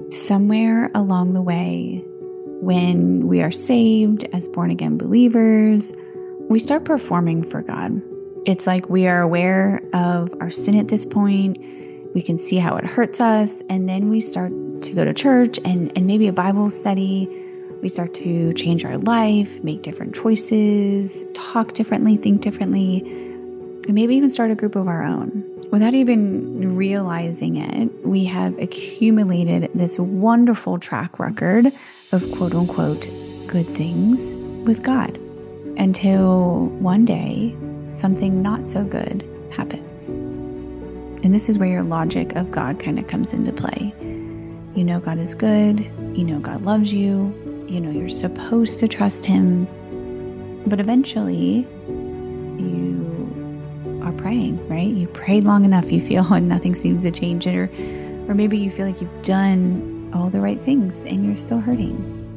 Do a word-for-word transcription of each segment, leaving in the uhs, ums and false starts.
Somewhere along the way, when we are saved as born-again believers, we start performing for God. It's like we are aware of our sin at this point. We can see how it hurts us. And then we start to go to church and, and maybe a Bible study. We start to change our life, make different choices, talk differently, think differently, and maybe even start a group of our own. Without even realizing it, we have accumulated this wonderful track record of quote unquote good things with God until one day something not so good happens. And this is where your logic of God kind of comes into play. You know God is good. You know God loves you. You know you're supposed to trust Him. But eventually, you are praying, right? You prayed long enough, you feel, and nothing seems to change it. Or, or maybe you feel like you've done all the right things and you're still hurting.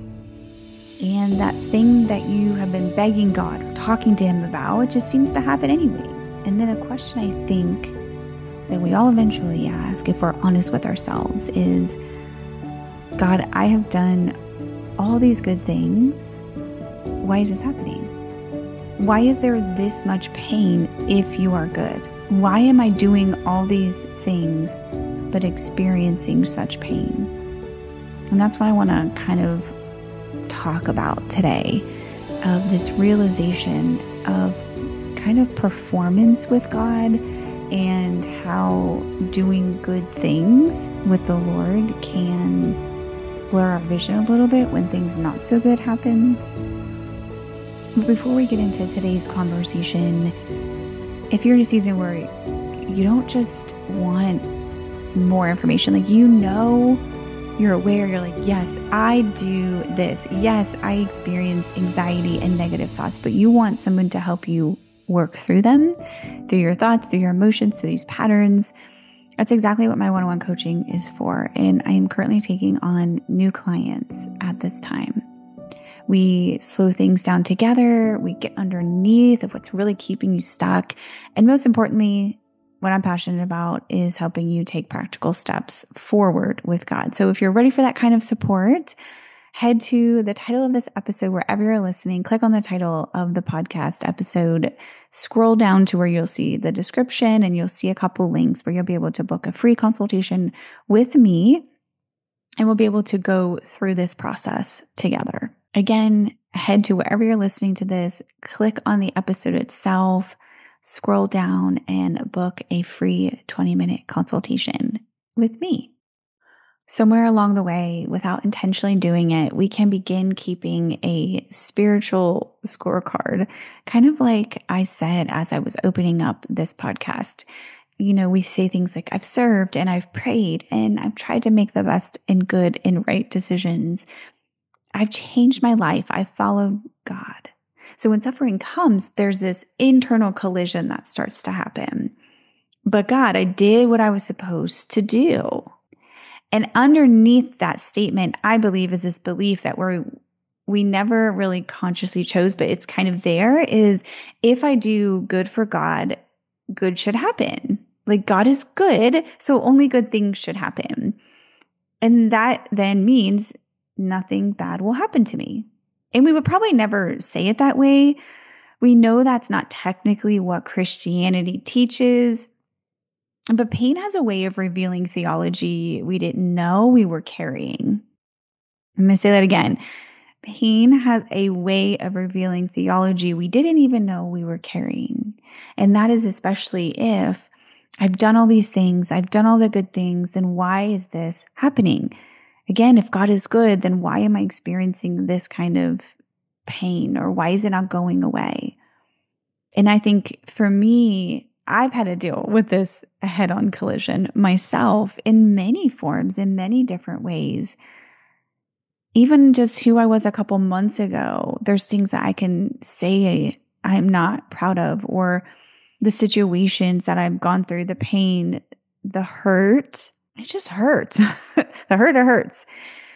And that thing that you have been begging God or talking to Him about, it just seems to happen anyways. And then a question I think that we all eventually ask, if we're honest with ourselves, is, God, I have done all these good things. Why is this happening? Why is there this much pain if you are good? Why am I doing all these things but experiencing such pain? And that's what I want to kind of talk about today, of this realization of kind of performance with God and how doing good things with the Lord can blur our vision a little bit when things not so good happens. But before we get into today's conversation, if you're in a season where you don't just want more information, like you know, you're aware, you're like, yes, I do this. Yes, I experience anxiety and negative thoughts, but you want someone to help you work through them, through your thoughts, through your emotions, through these patterns. That's exactly what my one-on-one coaching is for. And I am currently taking on new clients at this time. We slow things down together. We get underneath of what's really keeping you stuck. And most importantly, what I'm passionate about is helping you take practical steps forward with God. So if you're ready for that kind of support, head to the title of this episode wherever you're listening. Click on the title of the podcast episode. Scroll down to where you'll see the description and you'll see a couple links where you'll be able to book a free consultation with me. And we'll be able to go through this process together. Again, head to wherever you're listening to this, click on the episode itself, scroll down and book a free twenty minute consultation with me. Somewhere along the way, without intentionally doing it, we can begin keeping a spiritual scorecard, kind of like I said as I was opening up this podcast. You know, we say things like, I've served and I've prayed and I've tried to make the best and good and right decisions. I've changed my life. I've followed God. So when suffering comes, there's this internal collision that starts to happen. But God, I did what I was supposed to do. And underneath that statement, I believe, is this belief that we're, we never really consciously chose, but it's kind of there, is if I do good for God, good should happen. Like God is good, so only good things should happen. And that then means nothing bad will happen to me. And we would probably never say it that way. We know that's not technically what Christianity teaches. But pain has a way of revealing theology we didn't know we were carrying. I'm going to say that again. Pain has a way of revealing theology we didn't even know we were carrying. And that is especially if I've done all these things, I've done all the good things, then why is this happening? Again, if God is good, then why am I experiencing this kind of pain, or why is it not going away? And I think for me, I've had to deal with this head-on collision myself in many forms, in many different ways. Even just who I was a couple months ago, there's things that I can say I'm not proud of, or the situations that I've gone through, the pain, the hurt. It just hurts. The hurt, it hurts.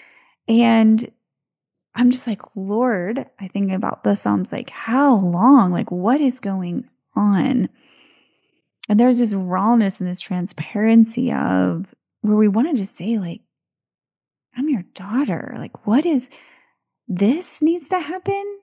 And I'm just like, Lord, I think about the Psalms, like, how long? Like, what is going on? And there's this rawness and this transparency of where we want to just say, like, I'm your daughter. Like, what is this needs to happen?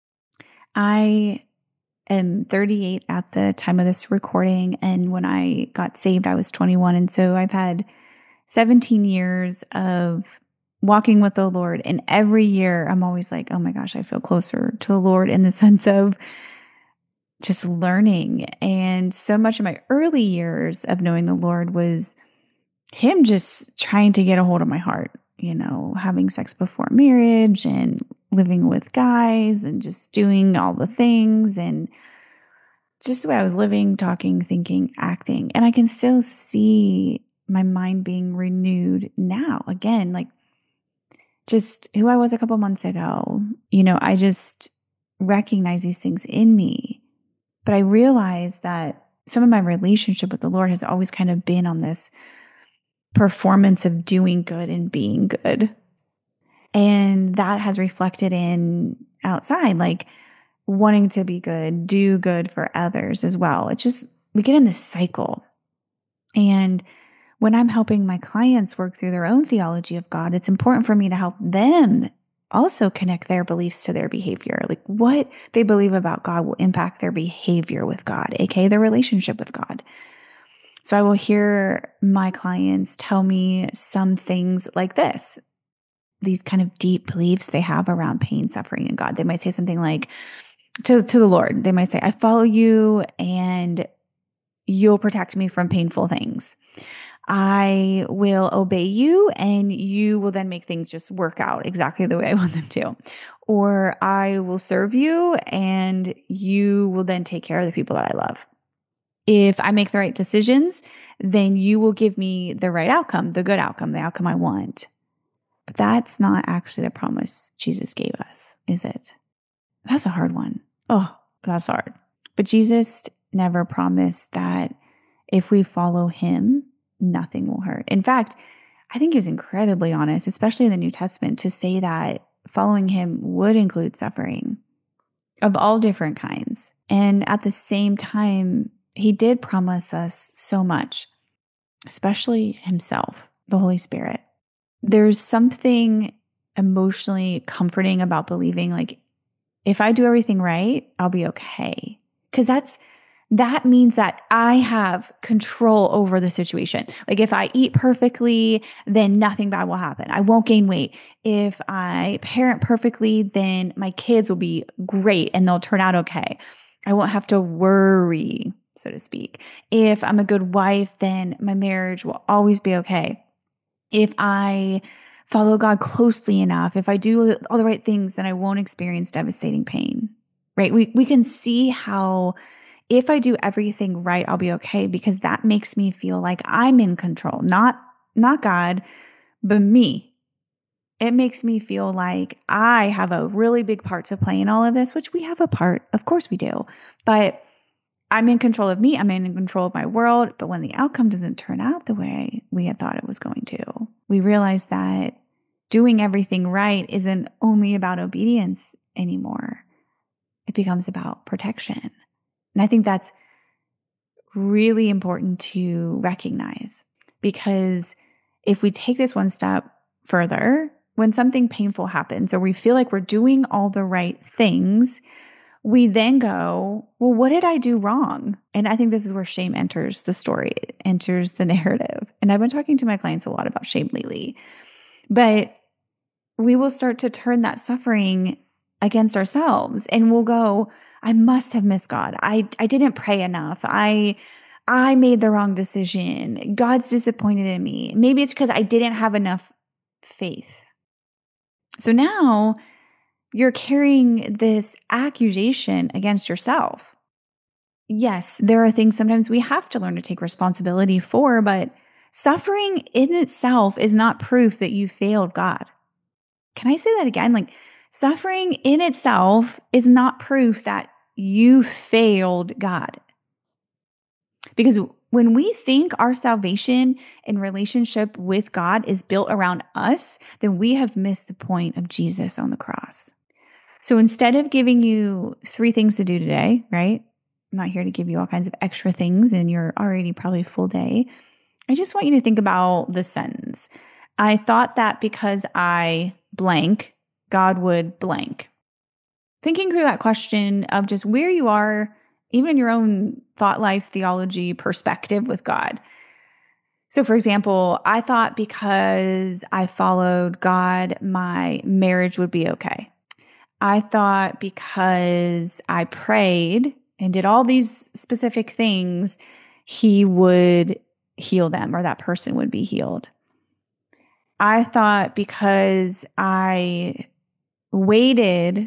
I am thirty-eight at the time of this recording. And when I got saved, I was twenty-one. And so I've had seventeen years of walking with the Lord. And every year I'm always like, oh my gosh, I feel closer to the Lord in the sense of just learning. And so much of my early years of knowing the Lord was Him just trying to get a hold of my heart, you know, having sex before marriage and living with guys and just doing all the things and just the way I was living, talking, thinking, acting. And I can still see my mind being renewed now. Again, like just who I was a couple months ago. You know, I just recognize these things in me. But I realize that some of my relationship with the Lord has always kind of been on this performance of doing good and being good. And that has reflected in outside, like wanting to be good, do good for others as well. It's just, we get in this cycle. And when I'm helping my clients work through their own theology of God, it's important for me to help them also connect their beliefs to their behavior. Like what they believe about God will impact their behavior with God, aka their relationship with God. So I will hear my clients tell me some things like this, these kind of deep beliefs they have around pain, suffering, and God. They might say something like to, to the Lord, they might say, I follow you and you'll protect me from painful things. I will obey you and you will then make things just work out exactly the way I want them to. Or I will serve you and you will then take care of the people that I love. If I make the right decisions, then you will give me the right outcome, the good outcome, the outcome I want. But that's not actually the promise Jesus gave us, is it? That's a hard one. Oh, that's hard. But Jesus never promised that if we follow Him, nothing will hurt. In fact, I think He was incredibly honest, especially in the New Testament, to say that following Him would include suffering of all different kinds. And at the same time, He did promise us so much, especially Himself, the Holy Spirit. There's something emotionally comforting about believing like, if I do everything right, I'll be okay. Because that's that means that I have control over the situation. Like if I eat perfectly, then nothing bad will happen. I won't gain weight. If I parent perfectly, then my kids will be great and they'll turn out okay. I won't have to worry, so to speak. If I'm a good wife, then my marriage will always be okay. If I follow God closely enough, if I do all the right things, then I won't experience devastating pain, right? We we can see how if I do everything right, I'll be okay because that makes me feel like I'm in control, not, not God, but me. It makes me feel like I have a really big part to play in all of this, which we have a part. Of course we do. But I'm in control of me. I'm in control of my world. But when the outcome doesn't turn out the way we had thought it was going to, we realize that doing everything right isn't only about obedience anymore. It becomes about protection. And I think that's really important to recognize because if we take this one step further, when something painful happens or we feel like we're doing all the right things, we then go, well, what did I do wrong? And I think this is where shame enters the story, enters the narrative. And I've been talking to my clients a lot about shame lately, but we will start to turn that suffering against ourselves and we'll go, I must have missed God. I, I didn't pray enough. I, I made the wrong decision. God's disappointed in me. Maybe it's because I didn't have enough faith. So now you're carrying this accusation against yourself. Yes, there are things sometimes we have to learn to take responsibility for, but suffering in itself is not proof that you failed God. Can I say that again? Like, suffering in itself is not proof that you failed God. Because when we think our salvation and relationship with God is built around us, then we have missed the point of Jesus on the cross. So instead of giving you three things to do today, right? I'm not here to give you all kinds of extra things in your already probably full day. I just want you to think about this sentence. I thought that because I blank, God would blank. Thinking through that question of just where you are, even in your own thought life, theology, perspective with God. So for example, I thought because I followed God, my marriage would be okay. I thought because I prayed and did all these specific things, He would heal them or that person would be healed. I thought because I waited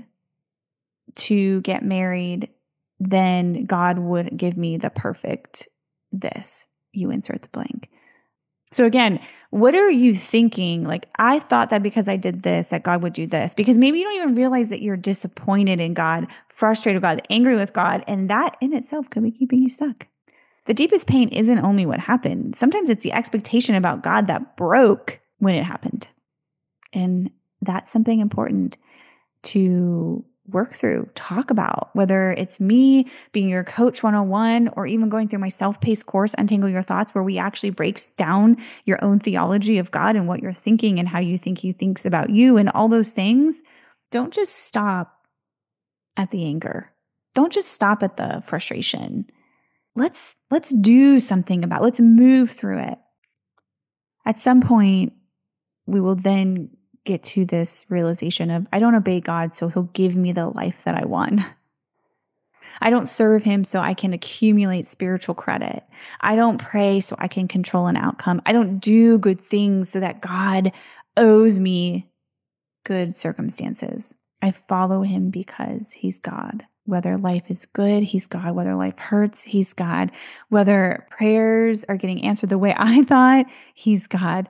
to get married, then God would give me the perfect this. You insert the blank. So again, what are you thinking? Like, I thought that because I did this, that God would do this. Because maybe you don't even realize that you're disappointed in God, frustrated with God, angry with God, and that in itself could be keeping you stuck. The deepest pain isn't only what happened. Sometimes it's the expectation about God that broke when it happened. And that's something important to work through, talk about, whether it's me being your coach one oh one or even going through my self-paced course, Untangle Your Thoughts, where we actually breaks down your own theology of God and what you're thinking and how you think He thinks about you and all those things. Don't just stop at the anger. Don't just stop at the frustration. Let's, let's do something about it. Let's move through it. At some point, we will then get to this realization of, I don't obey God, so He'll give me the life that I want. I don't serve Him so I can accumulate spiritual credit. I don't pray so I can control an outcome. I don't do good things so that God owes me good circumstances. I follow Him because He's God. Whether life is good, He's God. Whether life hurts, He's God. Whether prayers are getting answered the way I thought, He's God.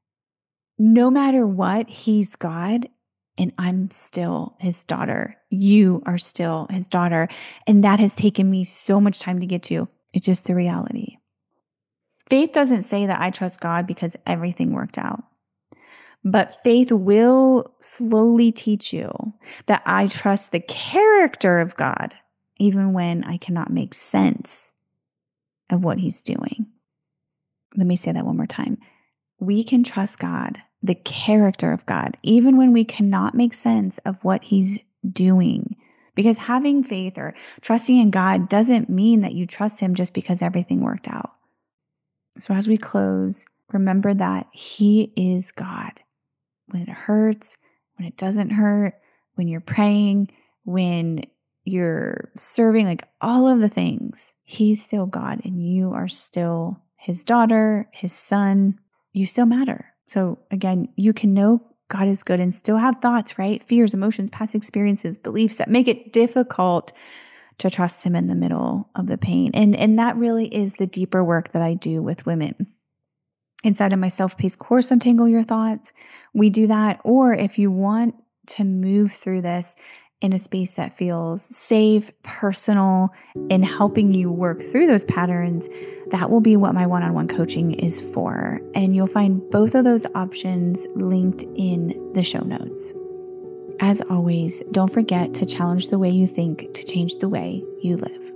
No matter what, He's God, and I'm still His daughter. You are still His daughter. And that has taken me so much time to get to. It's just the reality. Faith doesn't say that I trust God because everything worked out. But faith will slowly teach you that I trust the character of God, even when I cannot make sense of what He's doing. Let me say that one more time. We can trust God, the character of God, even when we cannot make sense of what He's doing. Because having faith or trusting in God doesn't mean that you trust Him just because everything worked out. So as we close, remember that He is God. When it hurts, when it doesn't hurt, when you're praying, when you're serving, like all of the things, He's still God and you are still His daughter, His son. You still matter. So again, you can know God is good and still have thoughts, right? Fears, emotions, past experiences, beliefs that make it difficult to trust Him in the middle of the pain. And, and that really is the deeper work that I do with women. Inside of my self-paced course, Untangle Your Thoughts, we do that. Or if you want to move through this in a space that feels safe, personal, and helping you work through those patterns, that will be what my one-on-one coaching is for. And you'll find both of those options linked in the show notes. As always, don't forget to challenge the way you think to change the way you live.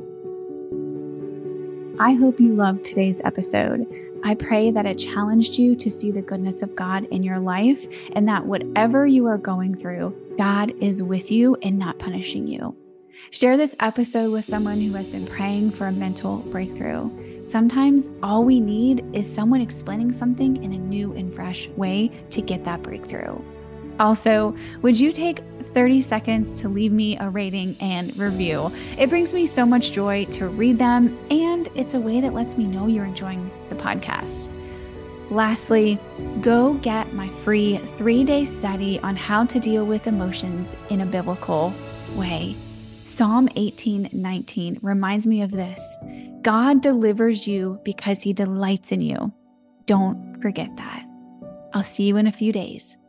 I hope you loved today's episode. I pray that it challenged you to see the goodness of God in your life and that whatever you are going through, God is with you and not punishing you. Share this episode with someone who has been praying for a mental breakthrough. Sometimes all we need is someone explaining something in a new and fresh way to get that breakthrough. Also, would you take thirty seconds to leave me a rating and review? It brings me so much joy to read them, and it's a way that lets me know you're enjoying the podcast. Lastly, go get my free three-day study on how to deal with emotions in a biblical way. Psalm eighteen nineteen reminds me of this. God delivers you because He delights in you. Don't forget that. I'll see you in a few days.